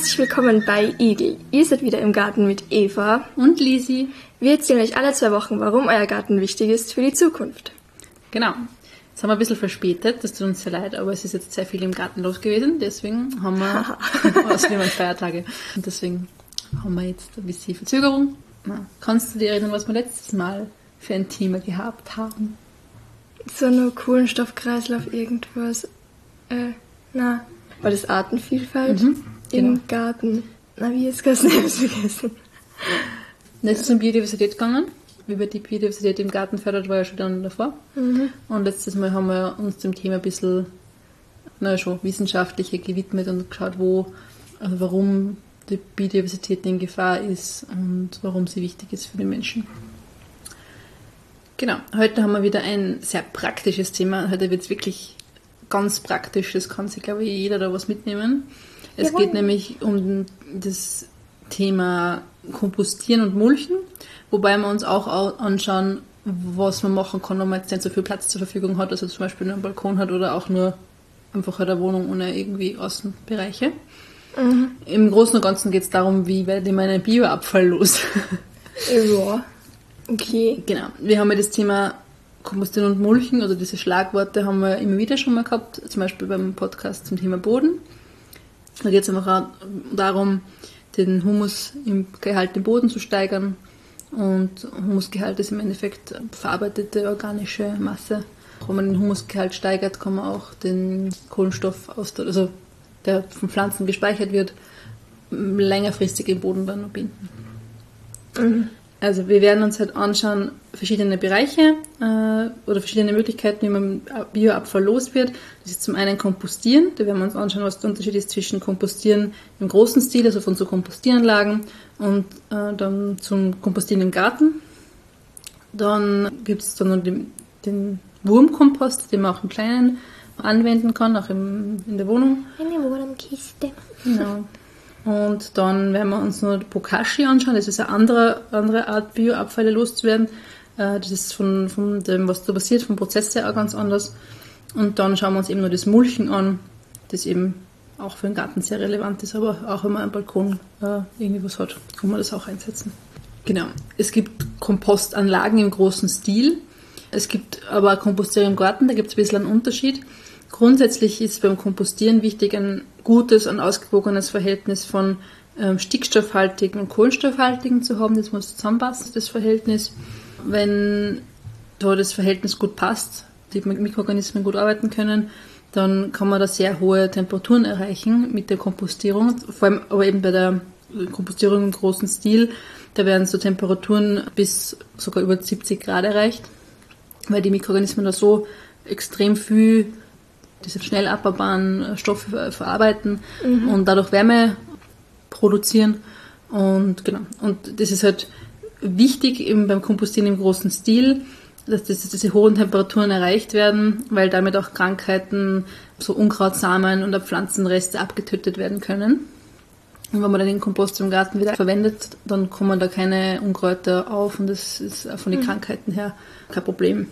Herzlich willkommen bei Igel. Ihr seid wieder im Garten mit Eva und Lisi. Wir erzählen euch alle 2 Wochen, warum euer Garten wichtig ist für die Zukunft. Genau. Jetzt haben wir ein bisschen verspätet, das tut uns sehr leid, aber es ist jetzt sehr viel im Garten los gewesen, deswegen haben wir, außerdem waren Feiertage, und deswegen haben wir jetzt ein bisschen Verzögerung. Na, kannst du dir erinnern, was wir letztes Mal für ein Thema gehabt haben? So nur Kohlenstoffkreislauf, irgendwas. War das Artenvielfalt im Garten? Na, wie ist das? Ich hab's vergessen. Letztes um Biodiversität gegangen. Wie wir die Biodiversität im Garten fördert, war ja schon dann davor. Und letztes Mal haben wir uns dem Thema ein bisschen, schon wissenschaftlicher gewidmet und geschaut, warum die Biodiversität in Gefahr ist und warum sie wichtig ist für die Menschen. Genau, heute haben wir wieder ein sehr praktisches Thema. Heute wird es wirklich ganz praktisch, das kann sich, glaube ich, jeder da was mitnehmen. Es geht nämlich um das Thema Kompostieren und Mulchen, wobei wir uns auch anschauen, was man machen kann, wenn man jetzt nicht so viel Platz zur Verfügung hat, also zum Beispiel nur einen Balkon hat oder auch nur einfach eine Wohnung ohne irgendwie Außenbereiche. Im Großen und Ganzen geht es darum, wie werde ich meinen Bioabfall los. Ja, okay. Genau, wir haben ja das Thema Kompostieren und Mulchen, also diese Schlagworte haben wir immer wieder schon mal gehabt, zum Beispiel beim Podcast zum Thema Boden. Da geht es einfach auch darum, den Humusgehalt im Boden zu steigern. Und Humusgehalt ist im Endeffekt verarbeitete organische Masse. Wenn man den Humusgehalt steigert, kann man auch den Kohlenstoff, der von Pflanzen gespeichert wird, längerfristig im Boden dann noch binden. Also wir werden uns halt anschauen, verschiedene Bereiche oder verschiedene Möglichkeiten, wie man Bioabfall los wird. Das ist zum einen Kompostieren. Da werden wir uns anschauen, was der Unterschied ist zwischen Kompostieren im großen Stil, also von so Kompostieranlagen, und dann zum Kompostieren im Garten. Dann gibt es dann noch den Wurmkompost, den man auch im Kleinen anwenden kann, auch in der Wohnung. Eine Wurmkiste. Genau. Und dann werden wir uns noch Bokashi anschauen. Das ist eine andere Art, Bioabfälle loszuwerden. Das ist von dem, was da passiert, vom Prozess her auch ganz anders. Und dann schauen wir uns eben noch das Mulchen an, das eben auch für den Garten sehr relevant ist, aber auch wenn man am Balkon irgendwie was hat, kann man das auch einsetzen. Genau. Es gibt Kompostanlagen im großen Stil. Es gibt aber Kompostieren im Garten, da gibt es ein bisschen einen Unterschied. Grundsätzlich ist beim Kompostieren wichtig, ein gutes und ausgewogenes Verhältnis von stickstoffhaltigen und kohlenstoffhaltigen zu haben. Das muss zusammenpassen, das Verhältnis. Wenn da das Verhältnis gut passt, die Mikroorganismen gut arbeiten können, dann kann man da sehr hohe Temperaturen erreichen mit der Kompostierung. Vor allem aber eben bei der Kompostierung im großen Stil, da werden so Temperaturen bis sogar über 70 Grad erreicht, weil die Mikroorganismen da so extrem viel diese schnell abbaubaren Stoffe verarbeiten und dadurch Wärme produzieren. Und genau. Und das ist halt wichtig eben beim Kompostieren im großen Stil, dass diese hohen Temperaturen erreicht werden, weil damit auch Krankheiten, so Unkrautsamen und Pflanzenreste abgetötet werden können. Und wenn man dann den Kompost im Garten wieder verwendet, dann kommen da keine Unkräuter auf und das ist von den Krankheiten her kein Problem.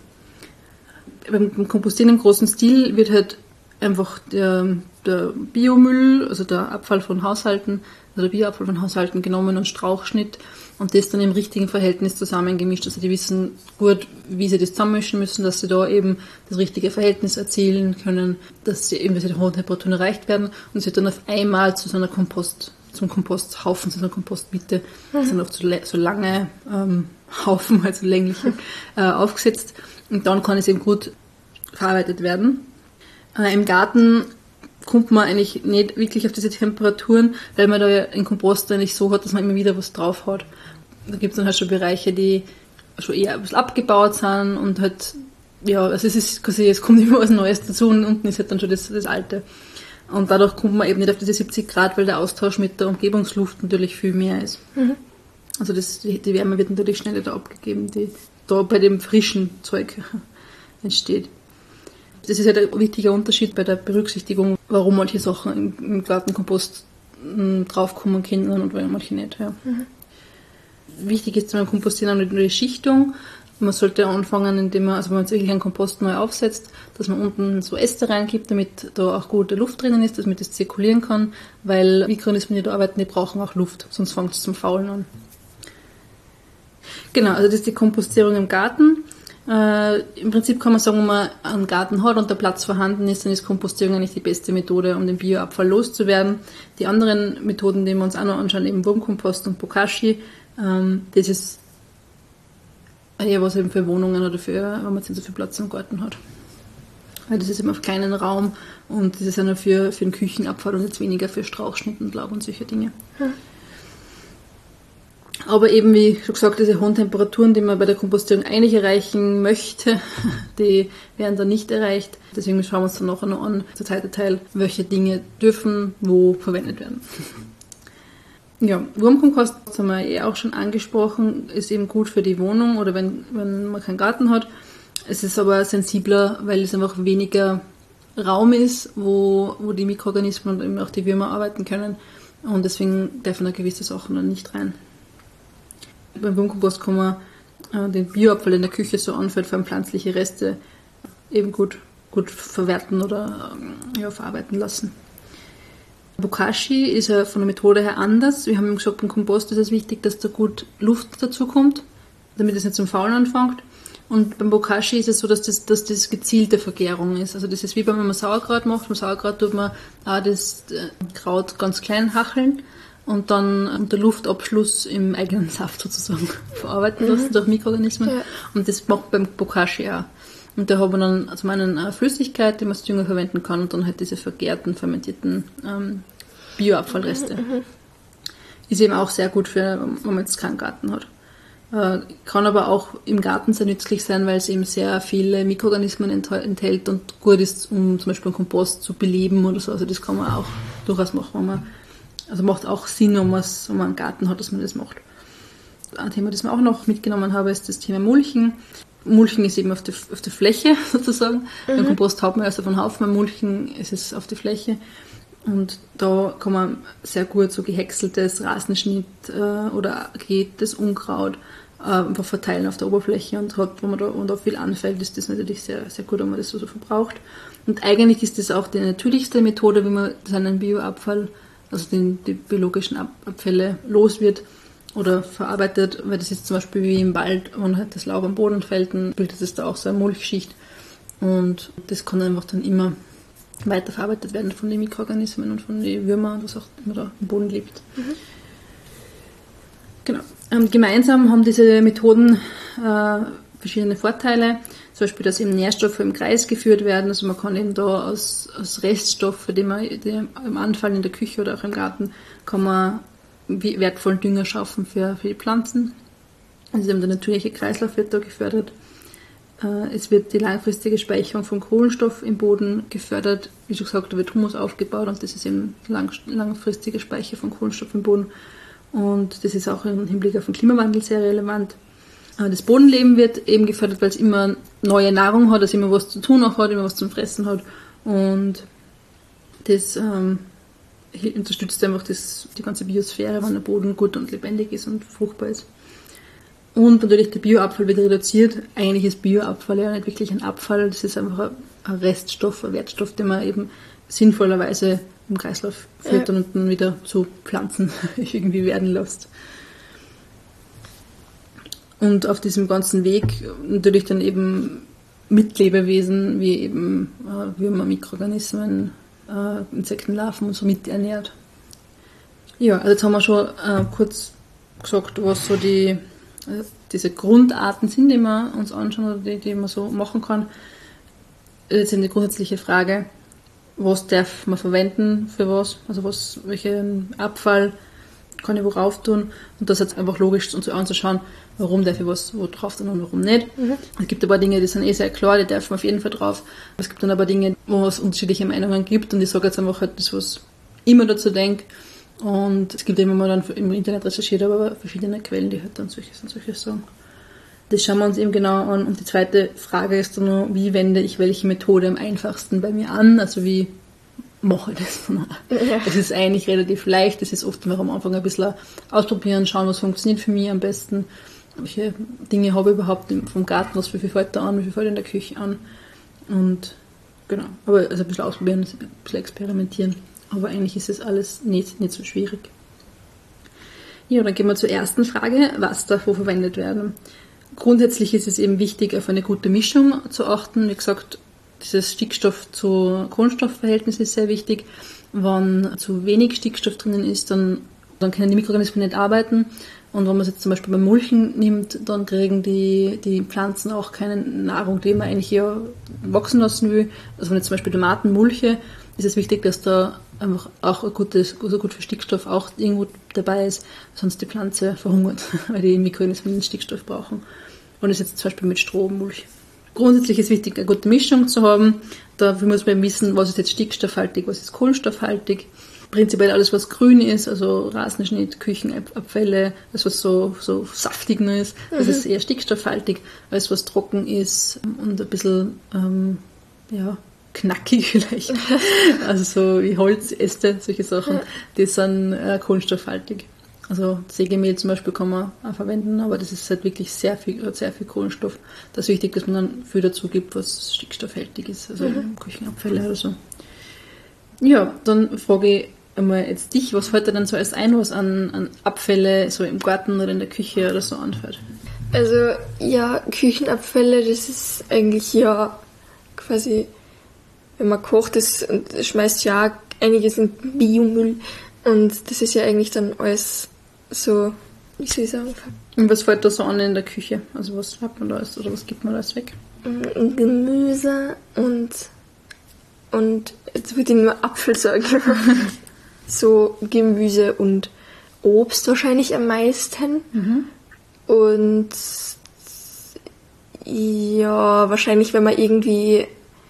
Beim Kompostieren im großen Stil wird halt einfach der Biomüll, also der Abfall von Haushalten, also der Bioabfall von Haushalten genommen und Strauchschnitt und das dann im richtigen Verhältnis zusammengemischt. Also die wissen gut, wie sie das zusammenmischen müssen, dass sie da eben das richtige Verhältnis erzielen können, dass sie eben diese hohen Temperaturen erreicht werden und es wird dann auf einmal zu so einer zum Komposthaufen, zu so einer Kompostmitte, das sind oft so lange Haufen, also längliche, aufgesetzt. Und dann kann es eben gut verarbeitet werden. Im Garten kommt man eigentlich nicht wirklich auf diese Temperaturen, weil man da ja den Kompost nicht so hat, dass man immer wieder was drauf hat. Da gibt es dann halt schon Bereiche, die schon eher ein bisschen abgebaut sind und halt, ja, also es ist quasi, es kommt immer was Neues dazu und unten ist halt dann schon das Alte. Und dadurch kommt man eben nicht auf diese 70 Grad, weil der Austausch mit der Umgebungsluft natürlich viel mehr ist. Also die Wärme wird natürlich schneller da abgegeben, die da bei dem frischen Zeug entsteht. Das ist halt ein wichtiger Unterschied bei der Berücksichtigung, warum manche Sachen im Gartenkompost draufkommen können und manche nicht. Ja. Wichtig ist beim Kompostieren auch nicht nur die Schichtung, Man sollte anfangen, indem man, also wenn man jetzt wirklich einen Kompost neu aufsetzt, dass man unten so Äste reingibt, damit da auch gute Luft drinnen ist, damit es zirkulieren kann, weil Mikroorganismen, die da arbeiten, die brauchen auch Luft, sonst fängt es zum Faulen an. Genau, also das ist die Kompostierung im Garten. Im Prinzip kann man sagen, wenn man einen Garten hat und der Platz vorhanden ist, dann ist Kompostierung eigentlich die beste Methode, um den Bioabfall loszuwerden. Die anderen Methoden, die wir uns auch noch anschauen, eben Wurmkompost und Bokashi, das ist eher was eben für Wohnungen oder für, wenn man jetzt nicht so viel Platz im Garten hat. Weil das ist eben auf kleinen Raum und das ist ja nur für den Küchenabfall und jetzt weniger für Strauchschnitt und Laub und solche Dinge. Aber eben, wie schon gesagt, diese hohen Temperaturen, die man bei der Kompostierung eigentlich erreichen möchte, die werden dann nicht erreicht. Deswegen schauen wir uns dann nachher noch an, der zweite Teil, welche Dinge dürfen wo verwendet werden. Ja, Wurmkompost, das haben wir auch schon angesprochen, ist eben gut für die Wohnung oder wenn man keinen Garten hat. Es ist aber sensibler, weil es einfach weniger Raum ist, wo die Mikroorganismen und eben auch die Würmer arbeiten können. Und deswegen dürfen da gewisse Sachen dann nicht rein. Beim Wurmkompost kann man den Bioabfall in der Küche so anfällt, vor allem pflanzliche Reste, eben gut verwerten oder verarbeiten lassen. Bokashi ist ja von der Methode her anders. Wir haben gesagt, beim Kompost ist es wichtig, dass da gut Luft dazu kommt, damit es nicht zum Faulen anfängt. Und beim Bokashi ist es so, dass das gezielte Vergärung ist. Also das ist wie wenn man Sauerkraut macht. Beim Sauerkraut tut man auch das Kraut ganz klein hacheln und dann unter Luftabschluss im eigenen Saft sozusagen verarbeiten lassen durch Mikroorganismen. Ja. Und das macht beim Bokashi auch. Und da hat man dann zum einen eine Flüssigkeit, die man als Dünger verwenden kann und dann halt diese vergärten, fermentierten Bioabfallreste. Ist eben auch sehr gut für, wenn man jetzt keinen Garten hat. Kann aber auch im Garten sehr nützlich sein, weil es eben sehr viele Mikroorganismen enthält und gut ist, um zum Beispiel einen Kompost zu beleben oder so. Also das kann man auch durchaus machen, also macht auch Sinn, wenn man einen Garten hat, dass man das macht. Ein Thema, das wir auch noch mitgenommen habe, ist das Thema Mulchen. Mulchen ist eben auf der Fläche sozusagen. Beim Kompost haut man erst auf den Haufen, beim Mulchen ist es auf die Fläche. Und da kann man sehr gut so gehäckseltes Rasenschnitt oder gegebenes Unkraut einfach verteilen auf der Oberfläche und wenn da viel anfällt, ist das natürlich sehr, sehr gut, wenn man das so verbraucht. Und eigentlich ist das auch die natürlichste Methode, wie man seinen Bioabfall, also die biologischen Abfälle los wird oder verarbeitet, weil das ist zum Beispiel wie im Wald, wenn halt das Laub am Boden fällt, dann bildet es da auch so eine Mulchschicht und das kann einfach dann immer weiterverarbeitet werden von den Mikroorganismen und von den Würmern, was auch immer da im Boden lebt. Genau. Gemeinsam haben diese Methoden verschiedene Vorteile, zum Beispiel, dass eben Nährstoffe im Kreis geführt werden, also man kann eben da aus Reststoffe, die im Anfall in der Küche oder auch im Garten, kann man wertvollen Dünger schaffen für die Pflanzen. Also eben der natürliche Kreislauf wird da gefördert. Es wird die langfristige Speicherung von Kohlenstoff im Boden gefördert. Wie schon gesagt, da wird Humus aufgebaut und das ist eben langfristige Speicher von Kohlenstoff im Boden. Und das ist auch im Hinblick auf den Klimawandel sehr relevant. Das Bodenleben wird eben gefördert, weil es immer neue Nahrung hat, also immer was zu tun auch hat, immer was zum Fressen hat. Und das unterstützt einfach die ganze Biosphäre, wenn der Boden gut und lebendig ist und fruchtbar ist. Und natürlich der Bioabfall wird reduziert. Eigentlich ist Bioabfall ja nicht wirklich ein Abfall, das ist einfach ein Reststoff, ein Wertstoff, den man eben sinnvollerweise im Kreislauf führt und dann wieder zu Pflanzen irgendwie werden lässt. Und auf diesem ganzen Weg natürlich dann eben Mitlebewesen wie eben Würmer, Mikroorganismen, Insektenlarven und so mit ernährt. Ja, also jetzt haben wir schon kurz gesagt, was so diese Grundarten sind, die wir uns anschauen oder die man so machen kann. Jetzt ist die grundsätzliche Frage, was darf man verwenden für was, also welchen Abfall kann ich worauf tun und das jetzt einfach logisch uns anzuschauen, warum darf ich was wo drauf tun und warum nicht. Es gibt ein paar Dinge, die sind sehr klar, die darf man auf jeden Fall drauf. Es gibt dann aber Dinge, wo es unterschiedliche Meinungen gibt und ich sage jetzt einfach halt das, was ich immer dazu denke. Und es gibt immer mal dann im Internet recherchiert, aber verschiedene Quellen, die halt dann solche sagen. Das schauen wir uns eben genau an. Und die zweite Frage ist dann noch, wie wende ich welche Methode am einfachsten bei mir an? Also wie mache ich das? Es ist eigentlich relativ leicht. Es ist oft noch am Anfang ein bisschen ausprobieren, schauen, was funktioniert für mich am besten. welche Dinge habe ich überhaupt vom Garten, wie viel fällt da an, wie viel fällt in der Küche an. Und genau, aber also ein bisschen ausprobieren, ein bisschen experimentieren. Aber eigentlich ist es alles nicht so schwierig. Ja, dann gehen wir zur ersten Frage, was darf wo verwendet werden. Grundsätzlich ist es eben wichtig, auf eine gute Mischung zu achten. Wie gesagt, dieses Stickstoff zu Kohlenstoffverhältnis ist sehr wichtig. Wenn zu wenig Stickstoff drinnen ist, dann können die Mikroorganismen nicht arbeiten. Und wenn man es jetzt zum Beispiel beim Mulchen nimmt, dann kriegen die Pflanzen auch keine Nahrung, die man eigentlich ja wachsen lassen will. Also wenn ich zum Beispiel Tomaten mulche, ist es wichtig, dass da einfach auch gut für Stickstoff auch irgendwo dabei ist, sonst die Pflanze verhungert, weil die Mikroorganismen den Stickstoff brauchen. Und das ist jetzt zum Beispiel mit Strohmulch. Grundsätzlich ist es wichtig, eine gute Mischung zu haben. Dafür muss man wissen, was ist jetzt stickstoffhaltig, was ist kohlenstoffhaltig. Prinzipiell alles, was grün ist, also Rasenschnitt, Küchenabfälle, alles, was so saftig nur ist, das ist eher stickstoffhaltig. Alles, was trocken ist und ein bisschen, knackig vielleicht, also so wie Holzäste, solche Sachen, die sind kohlenstoffhaltig. Also Sägemehl zum Beispiel kann man auch verwenden, aber das ist halt wirklich sehr viel Kohlenstoff. Das ist wichtig, dass man dann viel dazu gibt, was stickstoffhaltig ist, also Küchenabfälle oder so. Ja, dann frage ich einmal jetzt dich, was fällt dir denn so als ein, was an Abfälle so im Garten oder in der Küche oder so anfällt? Also ja, Küchenabfälle, das ist eigentlich ja quasi, wenn man kocht, das schmeißt ja einiges in Biomüll und das ist ja eigentlich dann alles so, wie soll ich sagen? Und was fällt da so an in der Küche? Also was hat man da alles oder was gibt man da alles weg? Gemüse und jetzt würde ich nur Apfel sagen. So Gemüse und Obst wahrscheinlich am meisten. Und ja, wahrscheinlich, wenn man irgendwie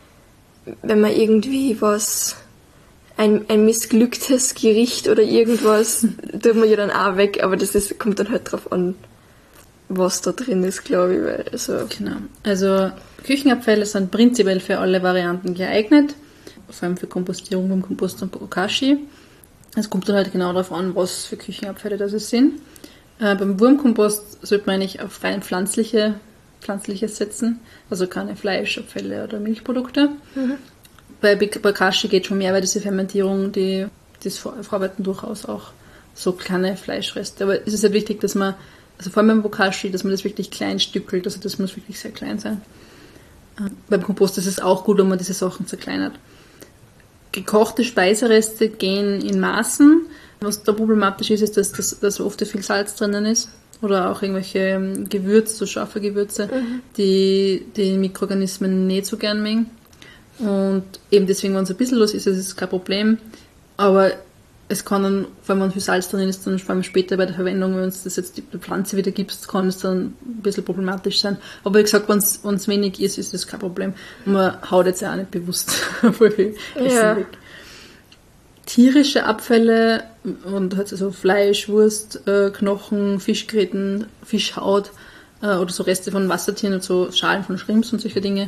was, ein missglücktes Gericht oder irgendwas, tut man ja dann auch weg, aber kommt dann halt drauf an, was da drin ist, glaube ich. Weil, Genau. Also Küchenabfälle sind prinzipiell für alle Varianten geeignet, vor allem für Kompostierung beim Kompost und Bokashi. Es kommt dann halt genau darauf an, was für Küchenabfälle das sind. Beim Wurmkompost sollte man eigentlich auf rein Pflanzliches setzen, also keine Fleischabfälle oder Milchprodukte. Bei Bokashi geht schon mehr, weil diese Fermentierung, das verarbeiten durchaus auch so kleine Fleischreste. Aber es ist halt wichtig, dass man, also vor allem beim Bokashi, dass man das wirklich klein stückelt, also das muss wirklich sehr klein sein. Beim Kompost ist es auch gut, wenn man diese Sachen zerkleinert. Gekochte Speisereste gehen in Maßen. Was da problematisch ist, dass oft viel Salz drinnen ist. Oder auch irgendwelche Gewürze, so scharfe Gewürze, die Mikroorganismen nicht so gern mögen. Und eben deswegen, wenn es ein bisschen los ist, ist es kein Problem. Aber es kann dann, vor allem wenn viel Salz drin ist, dann vor allem später bei der Verwendung, wenn es das jetzt die Pflanze wieder gibst, kann es dann ein bisschen problematisch sein. Aber wie gesagt, wenn es wenig ist, ist das kein Problem. Und man haut jetzt ja auch nicht bewusst voll viel Essen weg. Tierische Abfälle, und halt also Fleisch, Wurst, Knochen, Fischgräten, Fischhaut oder so Reste von Wassertieren und so Schalen von Shrimps und solche Dinge.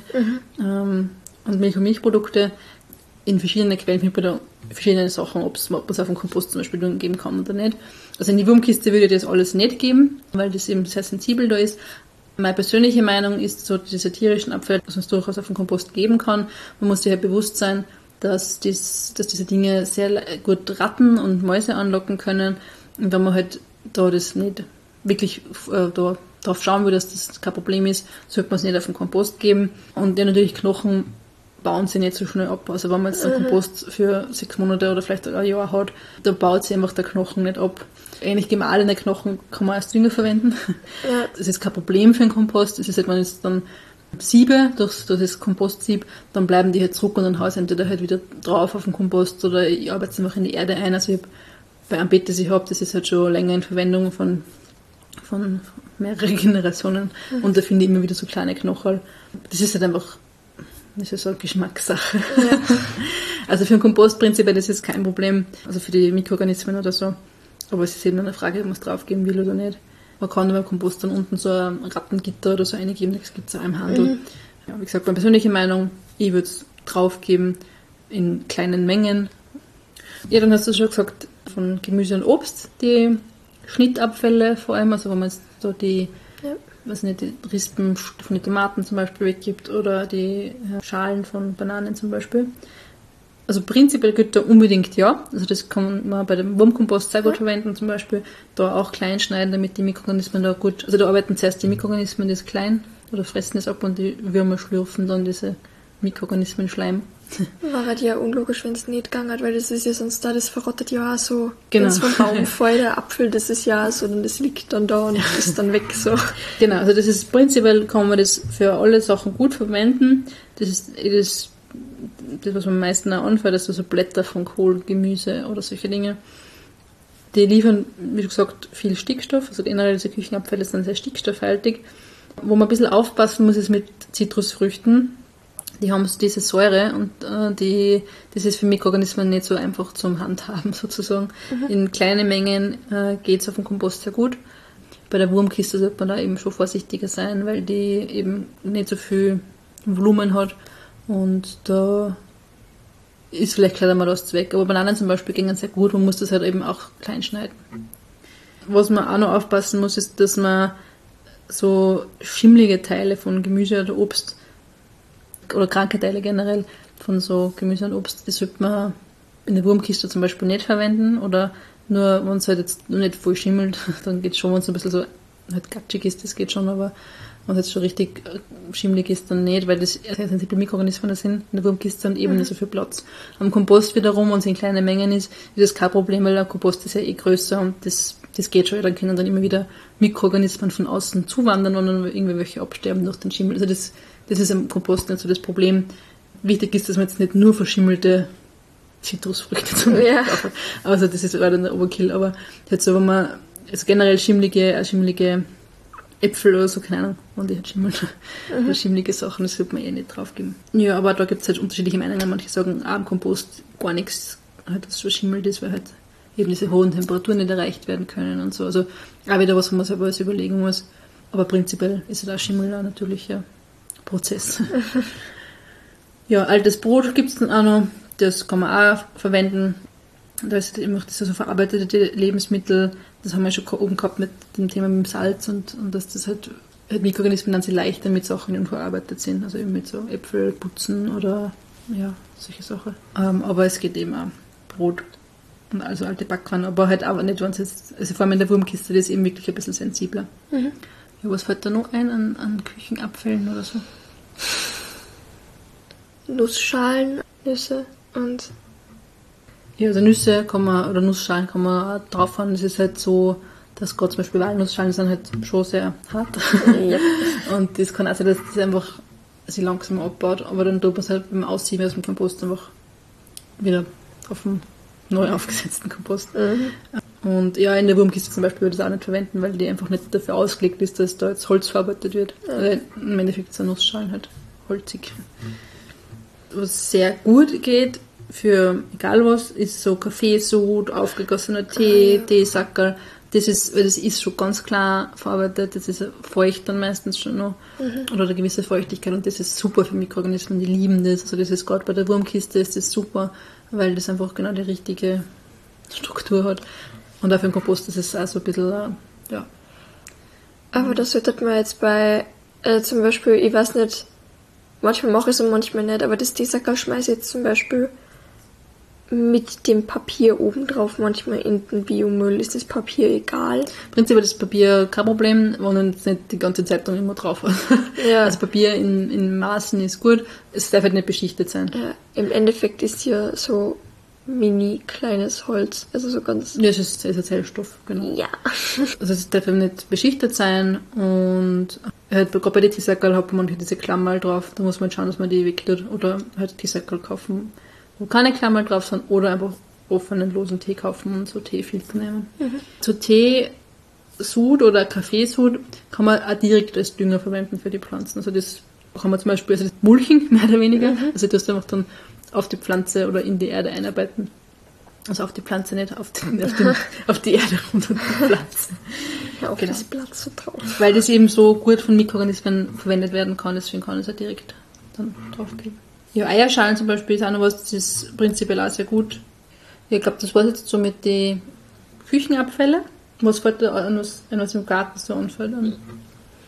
Und Milch und Milchprodukte in verschiedenen Quellen, verschiedene Sachen, ob es auf dem Kompost zum Beispiel geben kann oder nicht. Also in die Wurmkiste würde ich das alles nicht geben, weil das eben sehr sensibel da ist. Meine persönliche Meinung ist so, diese tierischen Abfälle, dass man es durchaus auf dem Kompost geben kann. Man muss sich halt bewusst sein, dass diese Dinge sehr gut Ratten und Mäuse anlocken können. Und wenn man halt da das nicht wirklich darauf schauen will, dass das kein Problem ist, sollte man es nicht auf den Kompost geben. Und ja, natürlich Knochen bauen sie nicht so schnell ab. Also wenn man jetzt einen Kompost für 6 Monate oder vielleicht ein Jahr hat, da baut sich einfach der Knochen nicht ab. Ähnlich gemahlene Knochen kann man als Dünger verwenden. Ja. Das ist kein Problem für einen Kompost. Das ist halt, wenn ich dann siebe durch das Kompostsieb, dann bleiben die halt zurück und dann haue ich entweder halt wieder drauf auf den Kompost oder ich arbeite es einfach in die Erde ein. Also ich habe bei einem Bett, das ich habe, das ist halt schon länger in Verwendung von mehreren Generationen und da finde ich immer wieder so kleine Knochen. Das ist halt einfach, das ist so eine Geschmackssache. Ja. Also für den Kompost prinzipiell das ist kein Problem, also für die Mikroorganismen oder so. Aber es ist eben eine Frage, ob man es draufgeben will oder nicht. Man kann beim Kompost dann unten so ein Rattengitter oder so eingeben, das gibt es auch im Handel. Ja, wie gesagt, meine persönliche Meinung, ich würde es draufgeben in kleinen Mengen. Ja, dann hast du schon gesagt, von Gemüse und Obst, die Schnittabfälle vor allem, also wenn man jetzt so die Ja. Was nicht, die Rispen von den Tomaten zum Beispiel weggibt oder die Schalen von Bananen zum Beispiel. Also prinzipiell gilt da unbedingt ja. Also das kann man bei dem Wurmkompost sehr gut verwenden zum Beispiel. Da auch klein schneiden, damit die Mikroorganismen da gut, also da arbeiten zuerst die Mikroorganismen das klein oder fressen das ab und die Würmer schlürfen dann diese Mikroorganismen-Schleim. War halt ja unlogisch, wenn es nicht gegangen hat, weil das ist ja sonst da, das verrottet ja auch so. Genau. Wenn es vom Baum fällt, der Apfel, das ist ja so, und das liegt dann da und ist dann weg so. Genau, also das ist prinzipiell, kann man das für alle Sachen gut verwenden. Das ist das, was mir am meisten auch anfällt, also so Blätter von Kohl, Gemüse oder solche Dinge. Die liefern, wie du gesagt, viel Stickstoff, also generell diese Küchenabfälle sind sehr stickstoffhaltig. Wo man ein bisschen aufpassen muss, ist mit Zitrusfrüchten. Die haben so diese Säure und das ist für Mikroorganismen nicht so einfach zum Handhaben sozusagen. In kleinen Mengen geht es auf dem Kompost sehr gut. Bei der Wurmkiste sollte man da eben schon vorsichtiger sein, weil die eben nicht so viel Volumen hat und da ist vielleicht gleich einmal das weg. Aber Bananen zum Beispiel gingen sehr gut, man muss das halt eben auch klein schneiden. Was man auch noch aufpassen muss, ist, dass man so schimmlige Teile von Gemüse oder Obst oder kranke Teile generell von so Gemüse und Obst, die sollte man in der Wurmkiste zum Beispiel nicht verwenden oder nur, wenn es halt jetzt noch nicht voll schimmelt, dann geht es schon, wenn es ein bisschen so halt gatschig ist, das geht schon, aber wenn es jetzt schon richtig schimmelig ist, dann nicht, weil das sehr sensible Mikroorganismen sind in der Wurmkiste und eben nicht so viel Platz. Am Kompost wiederum, wenn es in kleinen Mengen ist das kein Problem, weil der Kompost ist ja eh größer und das geht schon, dann können dann immer wieder Mikroorganismen von außen zuwandern und dann irgendwie welche absterben durch den Schimmel. Also das ist am Kompost nicht so das Problem. Wichtig ist, dass man jetzt nicht nur verschimmelte Zitrusfrüchte zum Beispiel kauft. Also das ist gerade der Overkill, aber jetzt so, wenn man also generell schimmelige Äpfel oder so, keine Ahnung, wenn die halt schimmeln, oder schimmelige Sachen, das sollte man eh nicht draufgeben. Ja, aber da gibt es halt unterschiedliche Meinungen. Manche sagen, am Kompost gar nichts, halt, was verschimmelt ist, weil halt eben diese hohen Temperaturen nicht erreicht werden können und so. Also auch wieder was, wo man selber alles überlegen muss. Aber prinzipiell ist halt auch Schimmel ein natürlicher Prozess. Ja, altes Brot gibt es dann auch noch, das kann man auch verwenden. Da ist immer das so verarbeitete Lebensmittel, das haben wir schon oben gehabt mit dem Thema mit dem Salz und dass das halt Mikroorganismen dann sehr leichter mit Sachen unverarbeitet sind, also eben mit so Äpfel putzen oder ja, solche Sachen. Aber es geht eben auch Brot und also alte Backwaren, aber halt auch nicht, wenn es jetzt, also vor allem in der Wurmkiste, das ist eben wirklich ein bisschen sensibler. Ja, was fällt da noch ein an Küchenabfällen oder so? Nussschalen, Nüsse und... Ja, also Nüsse kann man, oder Nussschalen kann man auch drauf haben. Das ist halt so, dass gerade zum Beispiel Walnussschalen sind halt schon sehr hart. Ja. Und das kann auch sein, dass das einfach sich langsam abbaut, aber dann tut man es halt beim Aussieben aus dem Kompost einfach wieder auf dem neu aufgesetzten Kompost. Und ja, in der Wurmkiste zum Beispiel würde ich das auch nicht verwenden, weil die einfach nicht dafür ausgelegt ist, dass da jetzt Holz verarbeitet wird. Also im Endeffekt sind Nussschalen halt holzig. Was sehr gut geht, für egal was, ist so Kaffeesud, aufgegossener Tee, Teesackerl. Das ist schon ganz klar verarbeitet, das ist feucht dann meistens schon noch, oder eine gewisse Feuchtigkeit und das ist super für Mikroorganismen, die lieben das. Also das ist gerade bei der Wurmkiste ist das super, weil das einfach genau die richtige Struktur hat. Und auch für den Kompost ist es auch so ein bisschen, ja. Aber das sollte man jetzt bei, zum Beispiel, ich weiß nicht, manchmal mache ich es und manchmal nicht, aber das Teesackerl schmeiße ich jetzt zum Beispiel mit dem Papier oben drauf manchmal in den Biomüll. Ist das Papier egal? Prinzipiell ist das Papier kein Problem, wenn man jetzt nicht die ganze Zeitung immer drauf hat. Ja. Also Papier in Maßen ist gut, es darf halt nicht beschichtet sein. Ja, im Endeffekt ist ja so mini kleines Holz, also so ganz... Ja, es ist Zellstoff, genau. Ja. Also es darf eben nicht beschichtet sein und halt gerade bei den Teesackerl hat man diese Klammer drauf, da muss man schauen, dass man die wegtut oder halt Teesackerl kaufen, wo keine Klammer drauf sind oder einfach offenen, losen Tee kaufen und so Teefilter nehmen. So Teesud oder Kaffeesud kann man auch direkt als Dünger verwenden für die Pflanzen. Also das kann man zum Beispiel, also das Mulchen mehr oder weniger, also das einfach dann auf die Pflanze oder in die Erde einarbeiten. Also auf die Pflanze, nicht auf die Erde rund um die Pflanze. Ja, auf das Blatt so drauf. Weil das eben so gut von Mikroorganismen verwendet werden kann, deswegen kann ich es auch direkt dann draufgeben. Ja, Eierschalen zum Beispiel ist auch noch was, das ist prinzipiell auch sehr gut. Ich glaube, das war jetzt so mit den Küchenabfällen. Was fällt da an, was im Garten so anfällt?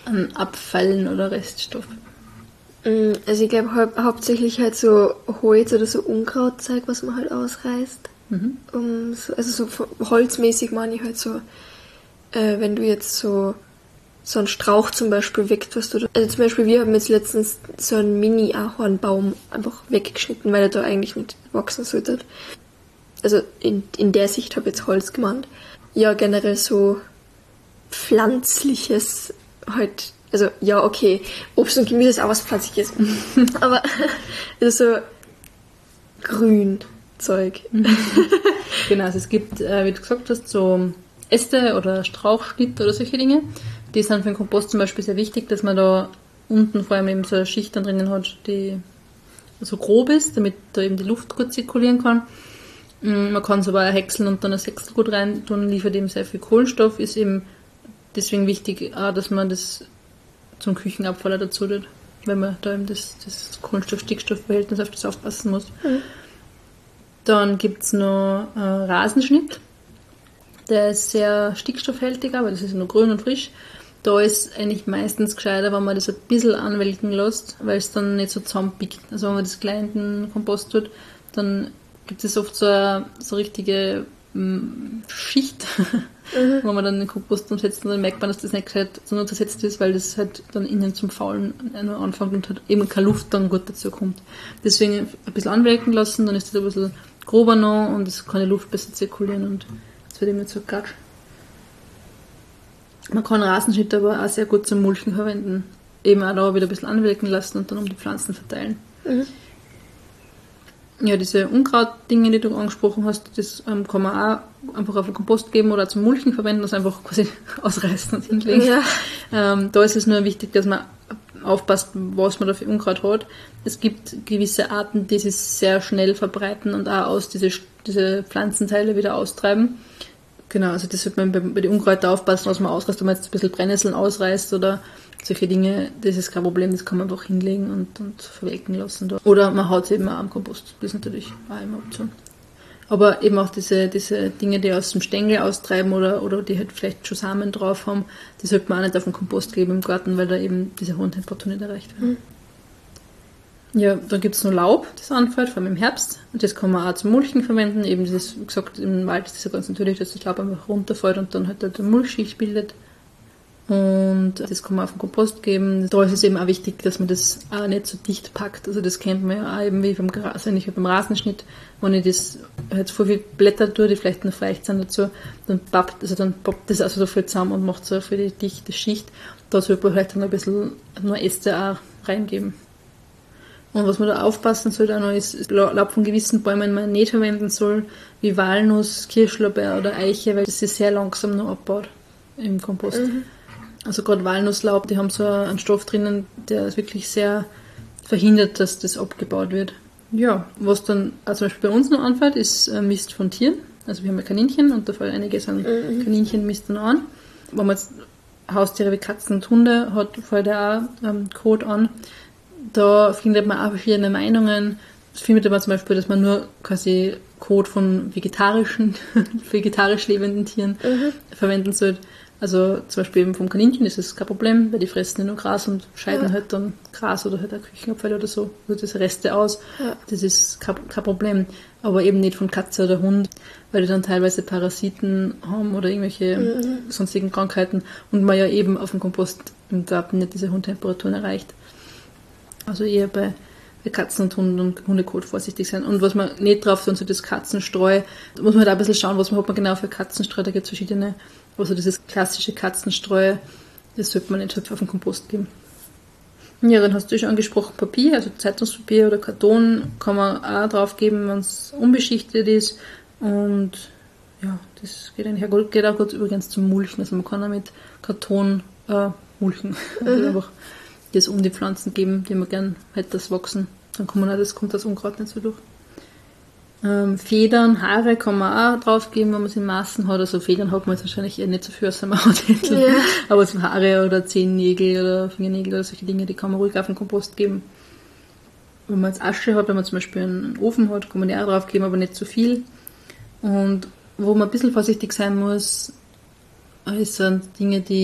an Abfällen oder Reststoffen? Also ich glaube hauptsächlich halt so Holz oder so Unkrautzeug, was man halt ausreißt. Also so holzmäßig meine ich halt so, wenn du jetzt so einen Strauch zum Beispiel wegtust. Also zum Beispiel wir haben jetzt letztens so einen Mini-Ahornbaum einfach weggeschnitten, weil er da eigentlich nicht wachsen sollte. Also in der Sicht habe ich jetzt Holz gemeint. Ja, generell so Pflanzliches halt, also ja, okay, Obst und Gemüse ist auch was Pflanzliches. Aber also so Grünzeug. Genau, also es gibt, wie du gesagt hast, so Äste oder Strauchschnitt oder solche Dinge. Die sind für den Kompost zum Beispiel sehr wichtig, dass man da unten vor allem eben so eine Schicht dann drinnen hat, die so grob ist, damit da eben die Luft gut zirkulieren kann. Man kann es aber auch häckseln und dann ein Sechselgut rein tun, liefert eben sehr viel Kohlenstoff, ist eben deswegen wichtig, auch, dass man das zum Küchenabfall dazu tut, weil man da eben das Kohlenstoff-Stickstoff-Verhältnis auf das aufpassen muss. Dann gibt es noch Rasenschnitt. Der ist sehr stickstoffhältig, aber das ist nur grün und frisch. Da ist eigentlich meistens gescheiter, wenn man das ein bisschen anwelken lässt, weil es dann nicht so zusammenpickt. Also wenn man das gleich in den Kompost tut, dann gibt es oft so eine richtige Schicht, wo man dann den Kompost umsetzt und dann merkt man, dass das nicht gescheit so nur zersetzt ist, weil das halt dann innen zum Faulen nur anfängt und halt eben keine Luft dann gut dazu kommt. Deswegen ein bisschen anwelken lassen, dann ist das ein bisschen grober noch und es kann die Luft besser zirkulieren und es wird eben nicht so gatsch. Man kann Rasenschnitt aber auch sehr gut zum Mulchen verwenden. Eben auch da wieder ein bisschen anwelken lassen und dann um die Pflanzen verteilen. Ja, diese Unkraut-Dinge, die du angesprochen hast, das kann man auch einfach auf den Kompost geben oder zum Mulchen verwenden, das einfach quasi ausreißen und hinlegen. Ja. Da ist es nur wichtig, dass man aufpasst, was man da für Unkraut hat. Es gibt gewisse Arten, die sich sehr schnell verbreiten und auch aus diese Pflanzenteile wieder austreiben. Genau, also das sollte man bei den Unkräutern aufpassen, was man ausreißt, wenn man jetzt ein bisschen Brennnesseln ausreißt oder solche Dinge, das ist kein Problem, das kann man einfach hinlegen und verwelken lassen. Oder man haut es eben auch am Kompost, das ist natürlich auch eine Option. Aber eben auch diese Dinge, die aus dem Stängel austreiben oder die halt vielleicht schon Samen drauf haben, die sollte man auch nicht auf den Kompost geben im Garten, weil da eben diese hohen Temperaturen nicht erreicht werden. Ja, dann gibt es noch Laub, das anfällt, vor allem im Herbst. Und das kann man auch zum Mulchen verwenden. Eben dieses, wie gesagt, im Wald ist es ja ganz natürlich, dass das Laub einfach runterfällt und dann halt eine Mulchschicht bildet. Und das kann man auf den Kompost geben. Da ist es eben auch wichtig, dass man das auch nicht so dicht packt. Also das kennt man ja auch eben wie beim Rasenschnitt, wenn ich das halt voll viel Blätter tue, die vielleicht noch feucht sind dazu, dann poppt das also so viel zusammen und macht so für die dichte Schicht. Da sollte man vielleicht dann ein bisschen nur Äste auch reingeben. Und was man da aufpassen sollte auch noch ist, Laub von gewissen Bäumen man nicht verwenden soll, wie Walnuss, Kirschlorbeer oder Eiche, weil das sich sehr langsam noch abbaut im Kompost. Also gerade Walnusslaub, die haben so einen Stoff drinnen, der wirklich sehr verhindert, dass das abgebaut wird. Ja, was dann auch zum Beispiel bei uns noch anfällt, ist Mist von Tieren. Also wir haben ja Kaninchen und da fallen einiges an Kaninchenmist noch an. Wenn man jetzt Haustiere wie Katzen und Hunde hat, fällt ja auch Kot an. Da findet man auch verschiedene Meinungen. Das findet man zum Beispiel, dass man nur quasi Kot von vegetarisch lebenden Tieren verwenden sollte. Also zum Beispiel eben vom Kaninchen ist es kein Problem, weil die fressen ja nur Gras und scheiden halt dann Gras oder halt auch Küchenabfall oder so, also das Reste aus. Ja. Das ist kein Problem. Aber eben nicht von Katze oder Hund, weil die dann teilweise Parasiten haben oder irgendwelche sonstigen Krankheiten und man ja eben auf dem Kompost im Garten nicht diese hohen Temperaturen erreicht. Also eher bei Katzen und Hunden und Hundekot vorsichtig sein. Und was man nicht drauf tun, so das Katzenstreu, da muss man halt auch ein bisschen schauen, was hat man genau für Katzenstreu, da gibt es verschiedene, also dieses klassische Katzenstreu, das sollte man nicht auf den Kompost geben. Ja, dann hast du schon angesprochen, Papier, also Zeitungspapier oder Karton kann man auch drauf geben, wenn es unbeschichtet ist. Und ja, das geht eigentlich auch gut übrigens zum Mulchen, also man kann auch mit Karton mulchen. Also einfach das um die Pflanzen geben, die man gern hätte, das wachsen. Dann kommt das Unkraut nicht so durch. Federn, Haare kann man auch drauf geben, wenn man es in Maßen hat. Also Federn hat man jetzt wahrscheinlich eher nicht so viel, als man hat. Ja. Aber so Haare oder Zehennägel oder Fingernägel oder solche Dinge, die kann man ruhig auf den Kompost geben. Wenn man jetzt Asche hat, wenn man zum Beispiel einen Ofen hat, kann man die auch drauf geben, aber nicht zu viel. Und wo man ein bisschen vorsichtig sein muss, sind Dinge, die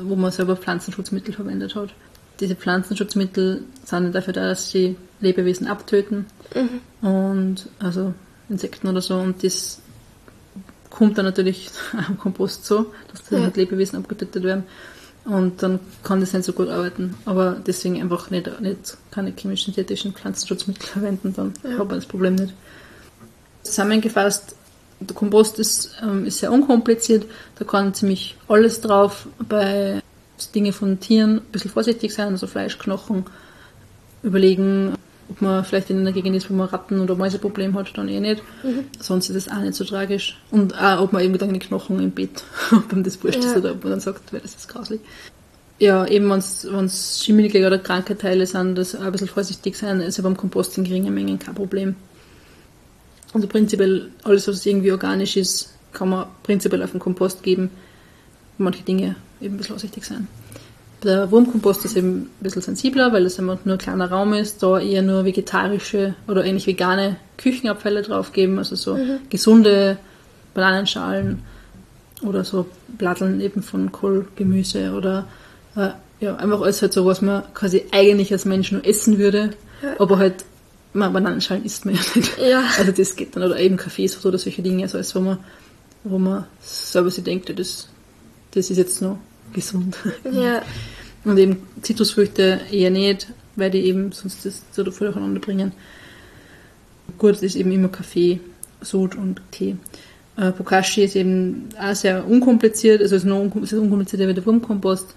wo man selber Pflanzenschutzmittel verwendet hat. Diese Pflanzenschutzmittel sind nicht dafür da, dass sie Lebewesen abtöten, und also Insekten oder so, und das kommt dann natürlich am Kompost so, dass da halt Lebewesen abgetötet werden, und dann kann das nicht so gut arbeiten. Aber deswegen einfach nicht keine chemisch-synthetischen Pflanzenschutzmittel verwenden, dann hat man das Problem nicht. Zusammengefasst, der Kompost ist sehr unkompliziert, da kann ziemlich alles drauf. Bei Dingen von Tieren ein bisschen vorsichtig sein, also Fleisch, Knochen, überlegen, ob man vielleicht in einer Gegend ist, wo man Ratten- oder Mäuseproblem hat, dann nicht. Sonst ist es auch nicht so tragisch. Und auch, ob man eben dann die Knochen im Bett, ob man das wurscht ist oder ob man dann sagt, das ist grauslich. Ja, eben wenn es schimmelige oder kranke Teile sind, das auch ein bisschen vorsichtig sein, ist ja beim Kompost in geringen Mengen kein Problem. Also prinzipiell, alles was irgendwie organisch ist, kann man prinzipiell auf den Kompost geben. Manche Dinge eben ein bisschen vorsichtig sein. Der Wurmkompost ist eben ein bisschen sensibler, weil es immer nur ein kleiner Raum ist, da eher nur vegetarische oder eigentlich vegane Küchenabfälle draufgeben, also so gesunde Bananenschalen oder so Blatteln eben von Kohlgemüse oder einfach alles halt so, was man quasi eigentlich als Mensch nur essen würde, aber halt Bananenschalen isst man ja nicht. Ja. Also das geht dann, oder eben Kaffees oder solche Dinge, also alles, wo man selber sich denkt, das ist jetzt noch gesund. Ja. Und eben Zitrusfrüchte eher nicht, weil die eben sonst das so voll durcheinander bringen. Gut, das ist eben immer Kaffee, Sud und Tee. Bokashi ist eben auch sehr unkompliziert, also ist noch unkomplizierter wie der Wurmkompost.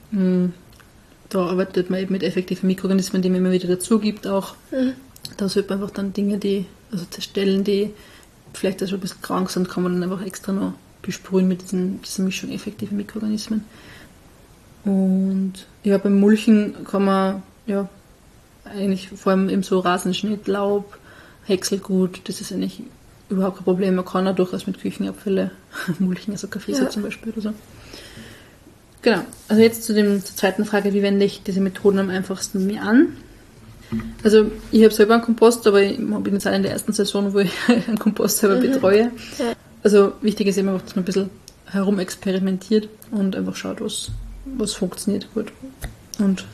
Da arbeitet man eben mit effektiven Mikroorganismen, die man immer wieder dazu gibt auch. Da sollte man einfach dann Dinge, Stellen, die vielleicht auch schon ein bisschen krank sind, kann man dann einfach extra noch besprühen mit dieser Mischung effektive Mikroorganismen. Und ja, beim Mulchen kann man eigentlich vor allem eben so Rasenschnitt, Laub, Häckselgut, das ist eigentlich überhaupt kein Problem. Man kann auch durchaus mit Küchenabfälle mulchen, also Kaffeesatz zum Beispiel oder so. Genau, also jetzt zur zweiten Frage, wie wende ich diese Methoden am einfachsten mir an? Also ich habe selber einen Kompost, aber ich bin jetzt auch in der ersten Saison, wo ich einen Kompost selber betreue. Also wichtig ist eben einfach, dass man ein bisschen herumexperimentiert und einfach schaut, was funktioniert gut. Und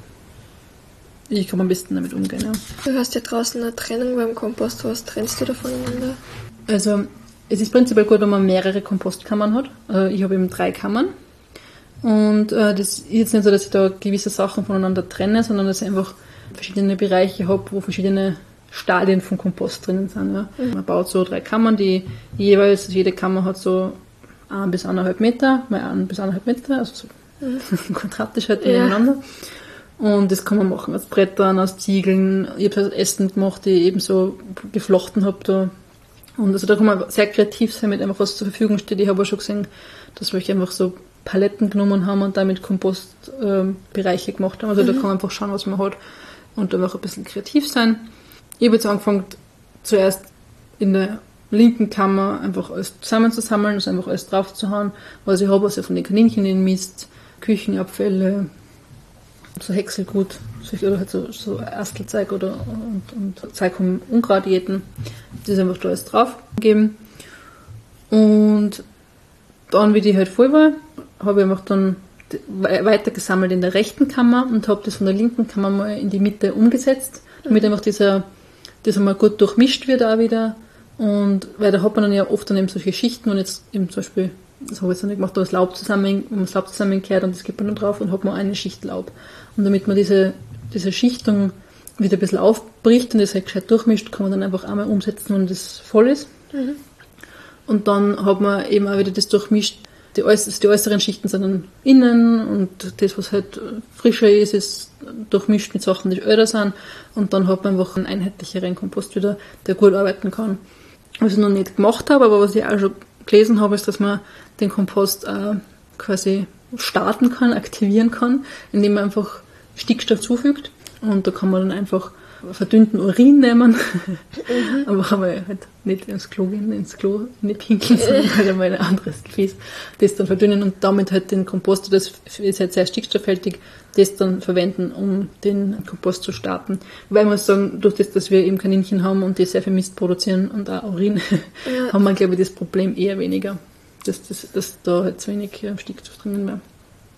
ich kann am besten damit umgehen. Ja. Du hast ja draußen eine Trennung beim Kompost. Was trennst du da voneinander? Also es ist prinzipiell gut, wenn man mehrere Kompostkammern hat. Ich habe eben 3 Kammern. Und das ist jetzt nicht so, dass ich da gewisse Sachen voneinander trenne, sondern dass ich einfach verschiedene Bereiche habe, wo verschiedene Stadien vom Kompost drinnen sind. Ja. Man baut so 3 Kammern, die jeweils, also jede Kammer hat so 1 bis 1,5 Meter, mal 1 bis 1,5 Meter, also so quadratisch halt nebeneinander. Und das kann man machen aus Brettern, aus Ziegeln. Ich habe Ästen gemacht, die ich eben so geflochten habe da. Und also da kann man sehr kreativ sein mit einfach was zur Verfügung steht. Ich habe auch schon gesehen, dass wir einfach so Paletten genommen haben und damit Kompostbereiche gemacht haben. Also da kann man einfach schauen, was man hat und einfach ein bisschen kreativ sein. Ich habe jetzt angefangen, zuerst in der linken Kammer einfach alles zusammenzusammeln, also einfach alles drauf zu hauen, was ich habe, also von den Kaninchen in Mist, Küchenabfälle, so Häckselgut, oder halt so Astelzeug und Zeug vom Unkraut jäten, das einfach da alles drauf geben. Und dann, wie die halt voll war, habe ich einfach dann weiter gesammelt in der rechten Kammer und habe das von der linken Kammer mal in die Mitte umgesetzt, damit einfach das einmal gut durchmischt wird auch wieder. Und weil da hat man dann ja oft dann eben solche Schichten und jetzt eben zum Beispiel, das habe ich jetzt noch nicht gemacht, da das Laub zusammengekehrt und das gibt man dann drauf und hat man eine Schicht Laub. Und damit man diese Schichtung wieder ein bisschen aufbricht und das halt gescheit durchmischt, kann man dann einfach einmal umsetzen, wenn das voll ist. Und dann hat man eben auch wieder das durchmischt. Die äußeren Schichten sind dann innen und das, was halt frischer ist durchmischt mit Sachen, die älter sind. Und dann hat man einfach einen einheitlicheren Kompost wieder, der gut arbeiten kann. Was ich noch nicht gemacht habe, aber was ich auch schon gelesen habe, ist, dass man den Kompost quasi starten kann, aktivieren kann, indem man einfach Stickstoff zufügt. Und da kann man dann einfach verdünnten Urin nehmen, aber halt nicht ins Klo nicht pinkeln, sondern halt einmal ein anderes Gefäß, das dann verdünnen und damit halt den Kompost, das ist halt sehr stickstofffältig, das dann verwenden, um den Kompost zu starten. Weil man muss sagen, durch das, dass wir eben Kaninchen haben und die sehr viel Mist produzieren und auch Urin, haben wir, glaube ich, das Problem eher weniger, dass da halt zu wenig Stickstoff drinnen wäre.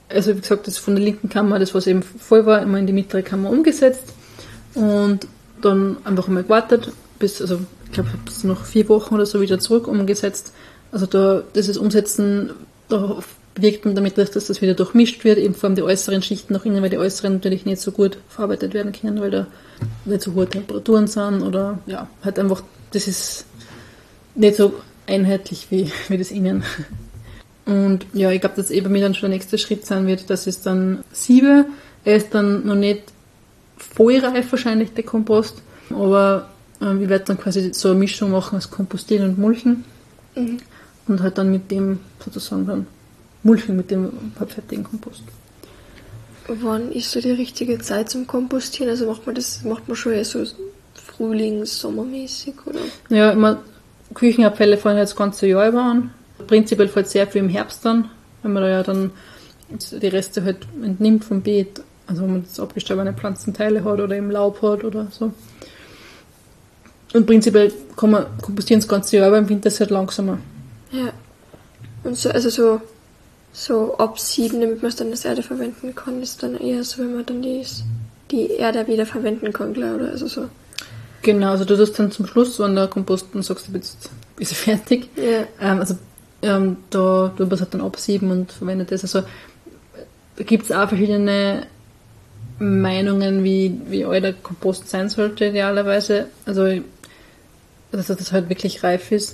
also wie gesagt, das von der linken Kammer, das was eben voll war, immer in die mittlere Kammer umgesetzt und dann einfach einmal gewartet, bis, also ich glaube, ich habe es noch 4 Wochen oder so wieder zurück umgesetzt. Also da, dieses Umsetzen, da wirkt man damit, dass das wieder durchmischt wird, eben vor allem die äußeren Schichten nach innen, weil die äußeren natürlich nicht so gut verarbeitet werden können, weil da nicht so hohe Temperaturen sind oder ja, halt einfach, das ist nicht so einheitlich wie das Innen. Und ja, ich glaube, dass eben bei mir dann schon der nächste Schritt sein wird, dass es dann siebe. Er ist dann noch nicht vollreif wahrscheinlich, der Kompost, aber ich werde dann quasi so eine Mischung machen aus Kompostieren und Mulchen und halt dann mit dem sozusagen dann Mulchen mit dem halbfertigen Kompost. Wann ist so die richtige Zeit zum Kompostieren? Also macht man schon eher so Frühlings-, Sommermäßig, oder? Ja, immer Küchenabfälle fallen ja das ganze Jahr über an. Prinzipiell fällt sehr viel im Herbst an, wenn man da ja dann die Reste halt entnimmt vom Beet, also wenn man das abgestorbene Pflanzenteile hat oder im Laub hat oder so. Und prinzipiell kann man kompostieren das ganze Jahr, aber im Winter ist es halt langsamer. Ja. Und so, also so absieben, damit man es dann als Erde verwenden kann, ist dann eher so, wenn man dann die Erde wieder verwenden kann, klar, oder? Also so. Genau, also du tust dann zum Schluss, wenn der Kompost dann sagst, du bist fertig. Ja. Da tut man es halt dann absieben und verwendet das. Also da gibt es auch verschiedene Meinungen, wie alt der Kompost sein sollte, idealerweise. Also, dass das halt wirklich reif ist.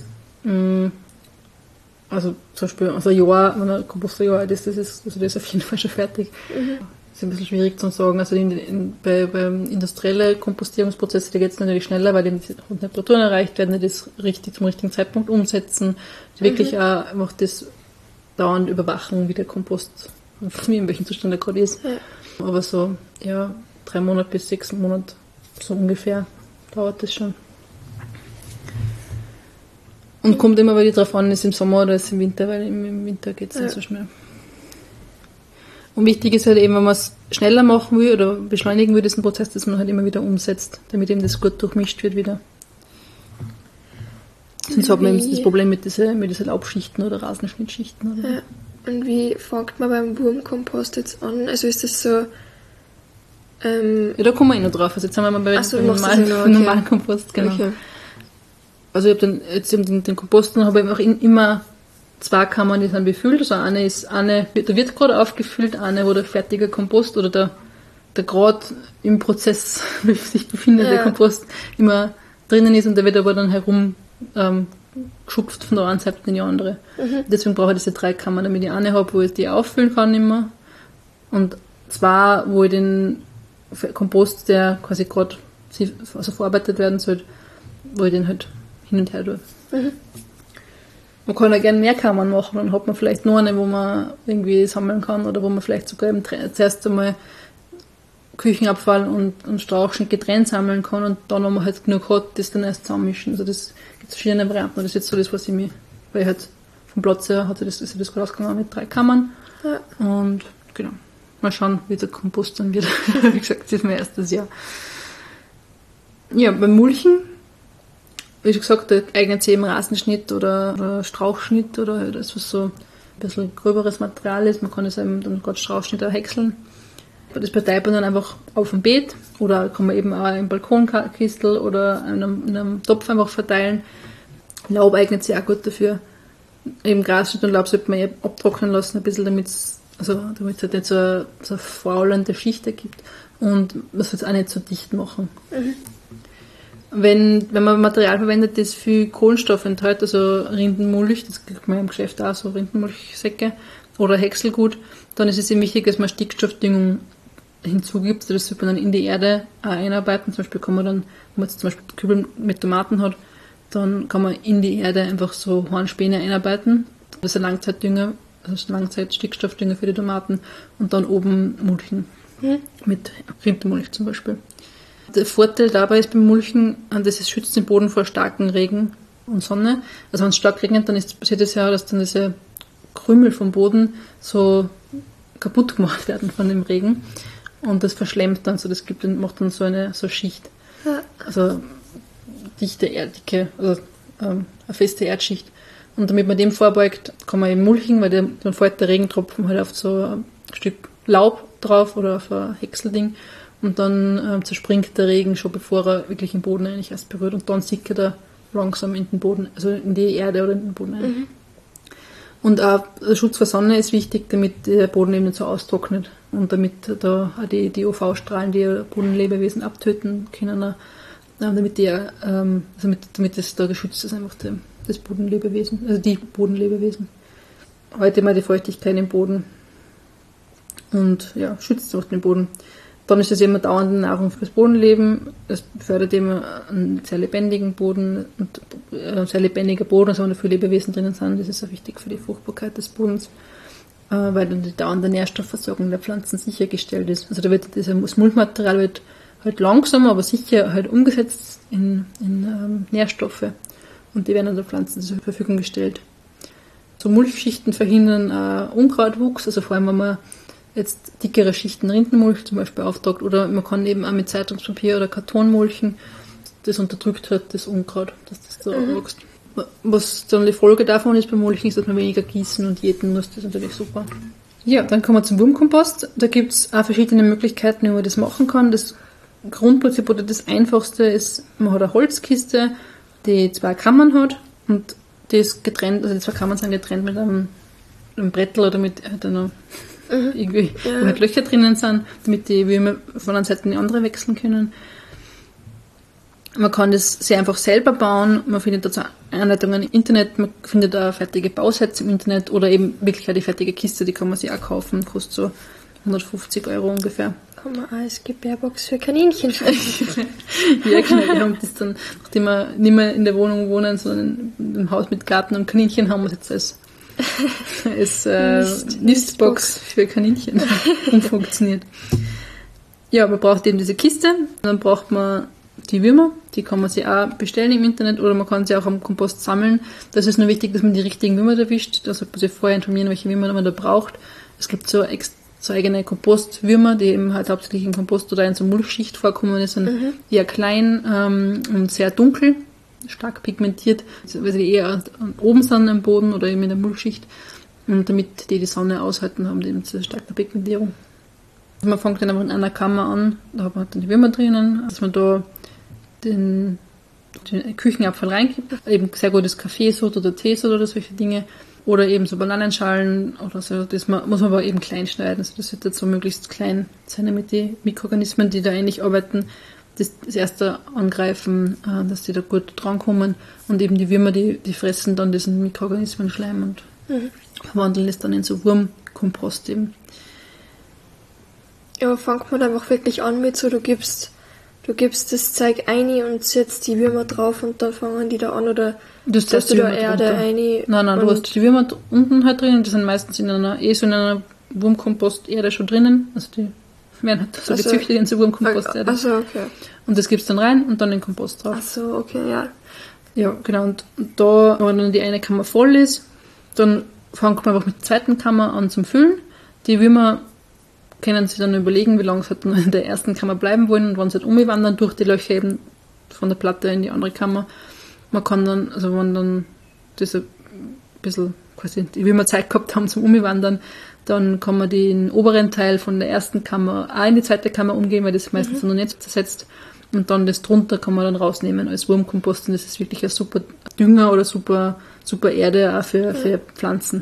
Also zum Beispiel, also ein Jahr, wenn ein Kompost ein Jahr alt ist, das ist auf jeden Fall schon fertig. Das ist ein bisschen schwierig zu sagen. Also bei industriellen Kompostierungsprozessen, da geht es natürlich schneller, weil die hohen Temperaturen erreicht werden, die das richtig zum richtigen Zeitpunkt umsetzen, die wirklich auch einfach das dauernd überwachen, wie der Kompost, in welchem Zustand er gerade ist. Ja. Aber so, ja, 3 Monate bis 6 Monate, so ungefähr, dauert das schon. Und kommt immer wieder drauf an, ist im Sommer oder ist im Winter, weil im Winter geht es nicht so schnell. Und wichtig ist halt eben, wenn man es schneller machen will oder beschleunigen will, diesen Prozess, dass man halt immer wieder umsetzt, damit eben das gut durchmischt wird wieder. Sonst hat man eben das Problem mit diesen Laubschichten oder Rasenschnittschichten. Oder? Ja. Und wie fängt man beim Wurmkompost jetzt an? Also ist das so... ja, da kommen wir eh noch drauf. Also jetzt sind wir mal beim normalen Kompost. Genau. Okay. Also ich habe dann jetzt den Kompost, dann habe ich auch immer 2 Kammern, die sind befüllt. Also da wird gerade aufgefüllt, eine, wo der fertige Kompost oder der gerade im Prozess sich befindende Kompost immer drinnen ist und der wird aber dann herum geschupft von der einen Seite in die andere. Deswegen brauche ich diese 3 Kammern, damit ich eine habe, wo ich die auffüllen kann immer und 2, wo ich den Kompost, der quasi gerade verarbeitet werden soll, wo ich den halt hin und her tue. Man kann ja gerne mehr Kammern machen, dann hat man vielleicht nur eine, wo man irgendwie sammeln kann oder wo man vielleicht sogar eben zuerst einmal Küchenabfall und Strauchschnitt getrennt sammeln kann und dann, wenn man halt genug hat, das dann erst zusammenmischen. Also das gibt verschiedene Varianten. Das ist jetzt so das, was weil ich halt vom Platz her ist das gut ausgegangen mit 3 Kammern. Ja. Und genau. Mal schauen, wie der Kompost dann wird. Wie gesagt, das ist mein erstes Jahr. Ja, beim Mulchen, wie schon gesagt, da eignet sich eben Rasenschnitt oder Strauchschnitt oder das, was so ein bisschen gröberes Material ist. Man kann es eben dann gerade Strauchschnitt auch häckseln. Das verteilt man dann einfach auf dem Beet oder kann man eben auch im Balkonkistel oder in einem Topf einfach verteilen. Laub eignet sich auch gut dafür. Eben Grasschnitt und Laub sollte man eben abtrocknen lassen, ein bisschen, damit es halt nicht so eine faulende Schicht ergibt und man soll es auch nicht so dicht machen. Wenn man Material verwendet, das viel Kohlenstoff enthält, also Rindenmulch, das kriegt man im Geschäft auch, so Rindenmulchsäcke oder Häckselgut, dann ist es eben wichtig, dass man Stickstoffdüngung hinzugibt. Also das sollte man dann in die Erde auch einarbeiten. Zum Beispiel kann man dann, wenn man jetzt zum Beispiel Kübel mit Tomaten hat, dann kann man in die Erde einfach so Hornspäne einarbeiten. Das ist ein Langzeitdünger, also Langzeit-Stickstoffdünger für die Tomaten und dann oben mulchen. Mit Rindenmulch zum Beispiel. Der Vorteil dabei ist beim Mulchen, dass es schützt den Boden vor starken Regen und Sonne. Also wenn es stark regnet, dann passiert es ja, dass dann diese Krümel vom Boden so kaputt gemacht werden von dem Regen und das verschlemmt dann so, macht dann so eine Schicht. Ja. Also dichte Erddicke, also eine feste Erdschicht. Und damit man dem vorbeugt, kann man eben mulchen, weil dann fällt der Regentropfen halt auf so Stück Laub drauf oder auf ein Häckselding und dann zerspringt der Regen schon, bevor er wirklich den Boden eigentlich erst berührt und dann sickert er langsam in den Boden, also in die Erde oder in den Boden ein. Mhm. Und auch der Schutz vor Sonne ist wichtig, damit der Boden eben nicht so austrocknet und damit da auch die UV-Strahlen, die Bodenlebewesen abtöten können, damit das da geschützt ist, einfach das Bodenlebewesen, also die Bodenlebewesen. Heute mal die Feuchtigkeit im Boden und ja, schützt auch den Boden. Dann ist das immer dauernde Nahrung für das Bodenleben. Das fördert immer einen sehr lebendigen Boden und ein sehr lebendiger Boden, also wenn da viele Lebewesen drinnen sind, das ist auch wichtig für die Fruchtbarkeit des Bodens, weil dann die dauernde Nährstoffversorgung der Pflanzen sichergestellt ist. Also das Mulchmaterial wird halt langsam, aber sicher halt umgesetzt in Nährstoffe und die werden an der Pflanzen zur Verfügung gestellt. So Mulchschichten verhindern Unkrautwuchs, also vor allem wenn man jetzt dickere Schichten Rindenmulch zum Beispiel auftragt oder man kann eben auch mit Zeitungspapier oder Karton mulchen. Das unterdrückt halt das Unkraut, dass das da wächst. Was dann die Folge davon ist beim Mulchen, ist, dass man weniger gießen und jäten muss. Das ist natürlich super. Ja, dann kommen wir zum Wurmkompost. Da gibt es auch verschiedene Möglichkeiten, wie man das machen kann. Das Grundprinzip oder das Einfachste ist, man hat eine Holzkiste, die 2 Kammern hat und die ist getrennt, also die 2 Kammern sind getrennt mit einem Brettel oder mit einer irgendwie, wo halt Löcher drinnen sind, damit die Würmer von einer Seite in die andere wechseln können. Man kann das sehr einfach selber bauen, man findet dazu Anleitungen im Internet, man findet auch fertige Bausätze im Internet oder eben wirklich auch die fertige Kiste, die kann man sich auch kaufen, kostet so 150 € ungefähr. Kann man als Gebärbox für Kaninchen schalten. Ja, genau, wir haben das dann, nachdem wir nicht mehr in der Wohnung wohnen, sondern im Haus mit Garten und Kaninchen, haben wir es jetzt als Nistbox für Kaninchen umfunktioniert. Ja, man braucht eben diese Kiste, dann braucht man die Würmer, die kann man sich auch bestellen im Internet oder man kann sie auch am Kompost sammeln. Das ist nur wichtig, dass man die richtigen Würmer erwischt, da sollte man sich vorher informieren, welche Würmer man da braucht. Es gibt so eigene Kompostwürmer, die eben halt hauptsächlich im Kompost oder in so Mulchschicht vorkommen, die sind eher klein und sehr dunkel, stark pigmentiert, weil sie eher oben sind am Boden oder eben in der Mulchschicht und damit die Sonne aushalten, haben die eben diese starke Pigmentierung. Also man fängt dann einfach in einer Kammer an, da hat man dann die Würmer drinnen, dass man da den Küchenabfall reingibt, eben sehr gutes Kaffeesud oder Teesud oder solche Dinge oder eben so Bananenschalen oder so, das muss man aber eben klein schneiden, also das wird jetzt so möglichst klein sein, damit die Mikroorganismen, die da eigentlich arbeiten, das erste angreifen, dass die da gut drankommen und eben die Würmer, die fressen dann diesen Mikroorganismen-Schleim und verwandeln es dann in so Wurmkompost eben. Ja, aber fängt man einfach wirklich an mit so, du gibst das Zeug ein und setzt die Würmer drauf und dann fangen die da an oder tust du da Erde ein? Nein, du hast die Würmer unten halt drinnen, die sind meistens in einer Wurmkompost-Erde schon drinnen, also die werden halt so gezüchtet in so Wurmkompost-Erde. Achso, okay. Und das gibst dann rein und dann den Kompost drauf. Achso, okay, ja. Ja, genau, und da, wenn dann die eine Kammer voll ist, dann fängt man einfach mit der zweiten Kammer an zum Füllen. Die Würmer können sich dann überlegen, wie lange sie halt noch in der ersten Kammer bleiben wollen und wann sie halt umwandern durch die Löcher eben von der Platte in die andere Kammer. Man kann dann, also wenn dann das ein bisschen quasi die Würmer Zeit gehabt haben zum Umwandern, dann kann man den oberen Teil von der ersten Kammer auch in die zweite Kammer umgehen, weil das meistens noch nicht zersetzt. Und dann das drunter kann man dann rausnehmen als Wurmkompost und das ist wirklich ein super Dünger oder super Erde auch für Pflanzen.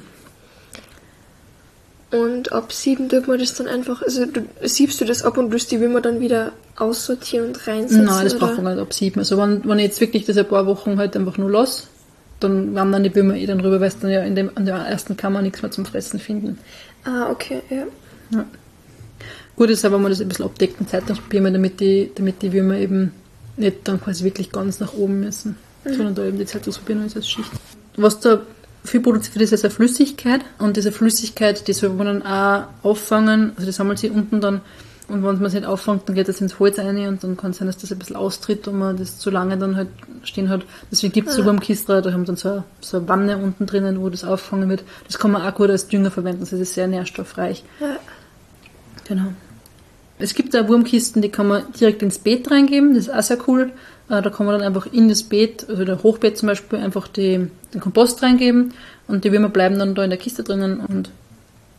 Und absieben tut man das dann einfach, also siebst du das ab und tust die Würmer dann wieder aussortieren und reinsetzen? Nein, das braucht man nicht absieben. Also wenn ich jetzt wirklich das ein paar Wochen halt einfach nur lasse, dann werden dann die Würmer dann rüber, weil sie dann ja an der ersten Kammer nichts mehr zum Fressen finden. Ah, okay, ja. Gut ist aber, wenn man das ein bisschen abdeckt mit Zeitungspapier, damit die Würmer eben nicht dann quasi wirklich ganz nach oben müssen, sondern da eben die Zeitungspapier noch ist als Schicht. Was da viel produziert wird, ist eine Flüssigkeit und diese Flüssigkeit, die soll man dann auch auffangen, also die sammelt sich unten dann und wenn man es nicht auffangt, dann geht das ins Holz rein und dann kann es sein, dass das ein bisschen austritt und man das zu lange dann halt stehen hat. Deswegen gibt es so Wurmkisten, da haben dann so eine Wanne unten drinnen, wo das auffangen wird. Das kann man auch gut als Dünger verwenden, das ist sehr nährstoffreich. Ja. Genau. Es gibt da Wurmkisten, die kann man direkt ins Beet reingeben, das ist auch sehr cool. Da kann man dann einfach in das Beet, also der Hochbeet zum Beispiel, einfach den Kompost reingeben und die Würmer bleiben dann da in der Kiste drinnen und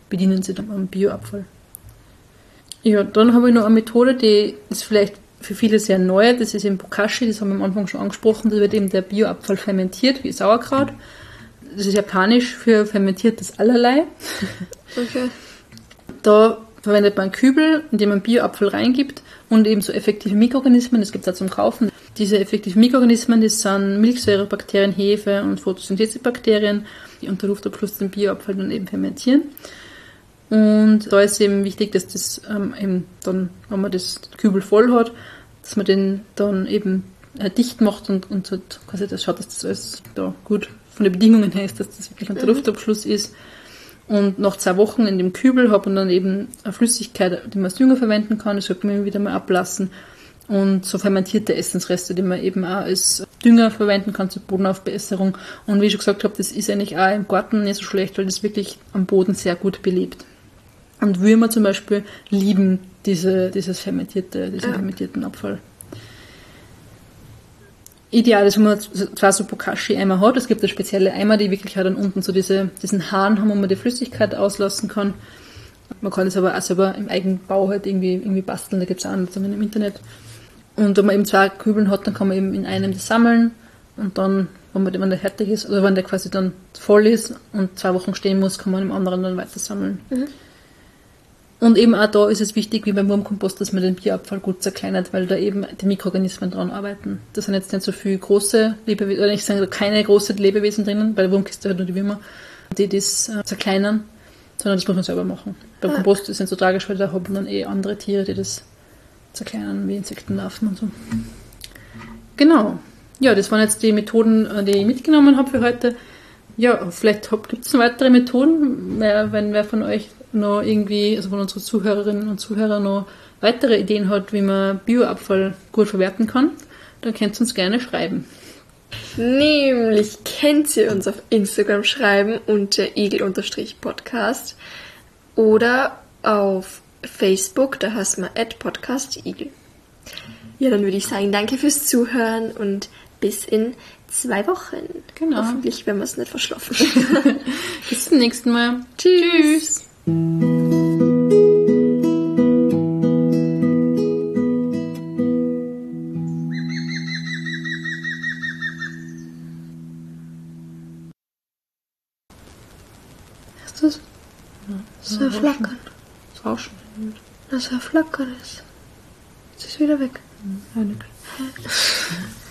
bedienen sich dann am Bioabfall. Ja, dann habe ich noch eine Methode, die ist vielleicht für viele sehr neu, das ist eben Bokashi, das haben wir am Anfang schon angesprochen, da wird eben der Bioabfall fermentiert, wie Sauerkraut. Das ist japanisch für fermentiertes Allerlei. Okay. Da verwendet man einen Kübel, in dem man Bioabfall reingibt und eben so effektive Mikroorganismen, das gibt es auch zum Kaufen. Diese effektiven Mikroorganismen, das sind Milchsäurebakterien, Hefe und Photosynthesebakterien, die unter Luftabschluss den Bioabfall dann eben fermentieren. Und da ist eben wichtig, dass das eben dann, wenn man das Kübel voll hat, dass man den dann eben dicht macht und halt quasi das schaut, dass das alles da gut von den Bedingungen her ist, dass das wirklich unter Luftabschluss ist. Und nach 2 Wochen in dem Kübel hat man dann eben eine Flüssigkeit, die man als Dünger verwenden kann, das sollte man wieder mal ablassen. Und so fermentierte Essensreste, die man eben auch als Dünger verwenden kann zur Bodenaufbesserung. Und wie ich schon gesagt habe, das ist eigentlich auch im Garten nicht so schlecht, weil das wirklich am Boden sehr gut belebt. Und Würmer zum Beispiel lieben diesen fermentierten Abfall. Ideal ist, wenn man zwar so Bokashi-Eimer hat, es gibt da spezielle Eimer, die wirklich dann unten so diesen Hahn haben, wo man die Flüssigkeit auslassen kann. Man kann das aber auch selber im Eigenbau halt irgendwie basteln, da gibt es auch Anleitungen im Internet. Und wenn man eben 2 Kübeln hat, dann kann man eben in einem das sammeln und dann, wenn der fertig ist, oder wenn der quasi dann voll ist und 2 Wochen stehen muss, kann man im anderen dann weiter sammeln. Mhm. Und eben auch da ist es wichtig, wie beim Wurmkompost, dass man den Bioabfall gut zerkleinert, weil da eben die Mikroorganismen dran arbeiten. Da sind jetzt nicht so viele große Lebewesen, oder ich sage keine großen Lebewesen drinnen, bei der Wurmkiste halt nur die Würmer, die das zerkleinern, sondern das muss man selber machen. Beim Kompost ist es nicht so tragisch, weil da haben dann andere Tiere, die das zerkleinern, wie Insektenlarven und so. Genau. Ja, das waren jetzt die Methoden, die ich mitgenommen habe für heute. Ja, vielleicht gibt es noch weitere Methoden, wenn wer von euch noch irgendwie, also von unseren Zuhörerinnen und Zuhörern noch weitere Ideen hat, wie man Bioabfall gut verwerten kann, dann könnt ihr uns gerne schreiben. Nämlich könnt ihr uns auf Instagram schreiben unter igel_podcast oder auf Facebook, da heißt man @podcastigel. Ja, dann würde ich sagen, danke fürs Zuhören und bis in 2 Wochen. Genau. Hoffentlich werden wir es nicht verschlafen. Bis zum nächsten Mal. Tschüss. Hast du es? Ja, Das war flackern. Das Rauschen. Das war flackern. Jetzt ist es wieder weg. Ja, nicht.